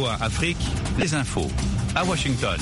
VOA Afrique, les infos à Washington.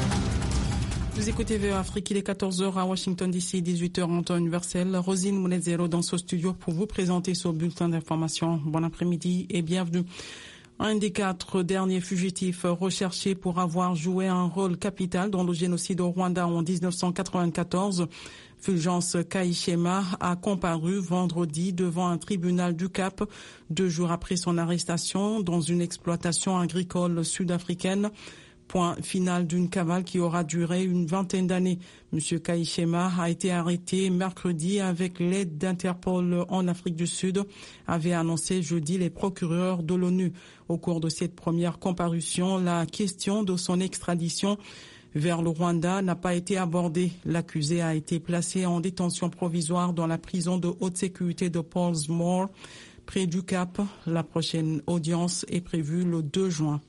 Vous écoutez VOA Afrique, il est 14h à Washington DC, 18h en temps universel. Rosine Mounezero dans ce studio pour vous présenter ce bulletin d'information. Bon après-midi et bienvenue. Un des 4 derniers fugitifs recherchés pour avoir joué un rôle capital dans le génocide au Rwanda en 1994, Fulgence Kayishema, a comparu vendredi devant un tribunal du Cap, 2 jours après son arrestation dans une exploitation agricole sud-africaine. Point final d'une cavale qui aura duré une vingtaine d'années. Monsieur Kayishema a été arrêté mercredi avec l'aide d'Interpol en Afrique du Sud, avait annoncé jeudi les procureurs de l'ONU. Au cours de cette première comparution, la question de son extradition vers le Rwanda n'a pas été abordée. L'accusé a été placé en détention provisoire dans la prison de haute sécurité de Pollsmoor, près du Cap. La prochaine audience est prévue le 2 juin.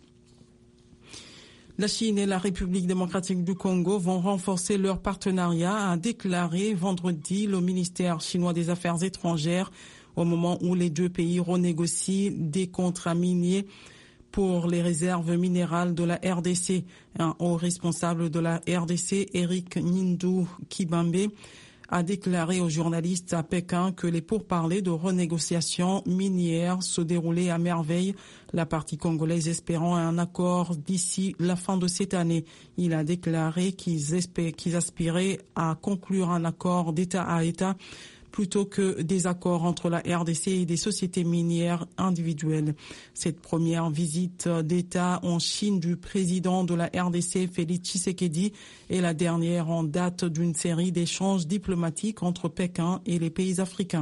La Chine et la République démocratique du Congo vont renforcer leur partenariat, a déclaré vendredi le ministère chinois des Affaires étrangères, au moment où les 2 pays renégocient des contrats miniers pour les réserves minérales de la RDC. Un haut responsable de la RDC, Eric Nindou Kibambe, a déclaré aux journalistes à Pékin que les pourparlers de renégociation minière se déroulaient à merveille, la partie congolaise espérant un accord d'ici la fin de cette année. Il a déclaré qu'ils aspiraient à conclure un accord d'État à État plutôt que des accords entre la RDC et des sociétés minières individuelles. Cette première visite d'État en Chine du président de la RDC, Félix Tshisekedi, est la dernière en date d'une série d'échanges diplomatiques entre Pékin et les pays africains.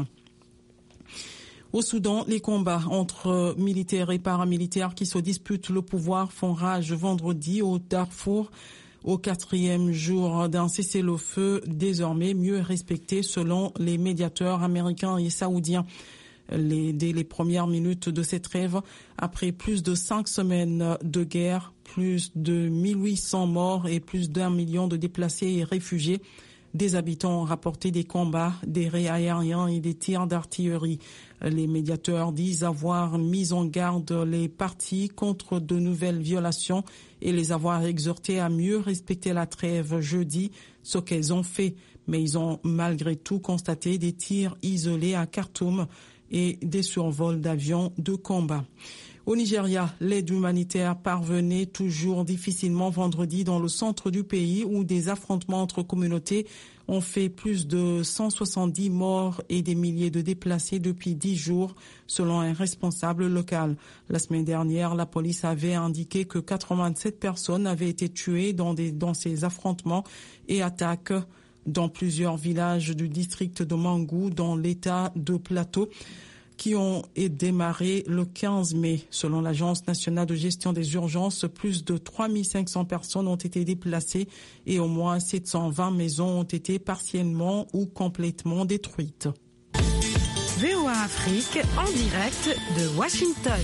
Au Soudan, les combats entre militaires et paramilitaires qui se disputent le pouvoir font rage vendredi au Darfour, au 4e jour d'un cessez-le-feu désormais mieux respecté selon les médiateurs américains et saoudiens. Dès les premières minutes de cette trêve, après plus de 5 semaines de guerre, plus de 1800 morts et plus d'1 million de déplacés et réfugiés, des habitants ont rapporté des combats, des raids aériens et des tirs d'artillerie. Les médiateurs disent avoir mis en garde les parties contre de nouvelles violations et les avoir exhortés à mieux respecter la trêve jeudi, ce qu'elles ont fait. Mais ils ont malgré tout constaté des tirs isolés à Khartoum et des survols d'avions de combat. Au Nigeria, l'aide humanitaire parvenait toujours difficilement vendredi dans le centre du pays où des affrontements entre communautés ont fait plus de 170 morts et des milliers de déplacés depuis 10 jours, selon un responsable local. La semaine dernière, la police avait indiqué que 87 personnes avaient été tuées dans ces affrontements et attaques dans plusieurs villages du district de Mangou, dans l'état de Plateau, qui ont démarré le 15 mai. Selon l'Agence nationale de gestion des urgences, plus de 3500 personnes ont été déplacées et au moins 720 maisons ont été partiellement ou complètement détruites. VOA Afrique en direct de Washington.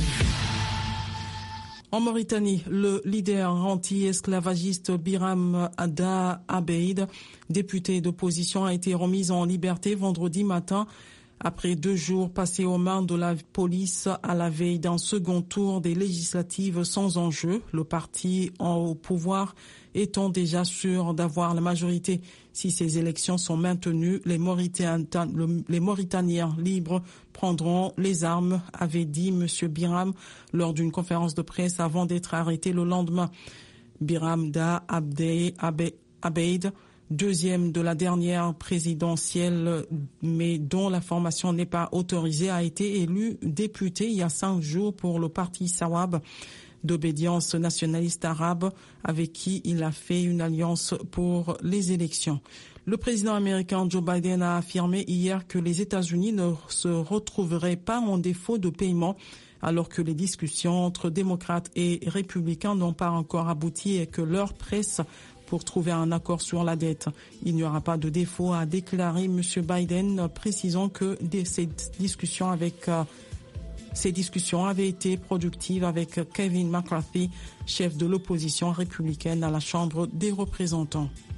En Mauritanie, le leader anti-esclavagiste Biram Da Abeid, député d'opposition, a été remis en liberté vendredi matin après 2 jours passés aux mains de la police à la veille d'un second tour des législatives sans enjeu, le parti au pouvoir étant déjà sûr d'avoir la majorité. Si ces élections sont maintenues, les Mauritaniens libres prendront les armes, avait dit M. Biram lors d'une conférence de presse avant d'être arrêté le lendemain. Biram Da Abeid, deuxième de la dernière présidentielle, mais dont la formation n'est pas autorisée, a été élu député il y a 5 jours pour le parti Sawab d'obédience nationaliste arabe, avec qui il a fait une alliance pour les élections. Le président américain Joe Biden a affirmé hier que les États-Unis ne se retrouveraient pas en défaut de paiement, alors que les discussions entre démocrates et républicains n'ont pas encore abouti et que l'heure presse pour trouver un accord sur la dette. Il n'y aura pas de défaut, a déclaré M. Biden, précisant que ces discussions avaient été productives avec Kevin McCarthy, chef de l'opposition républicaine à la Chambre des représentants.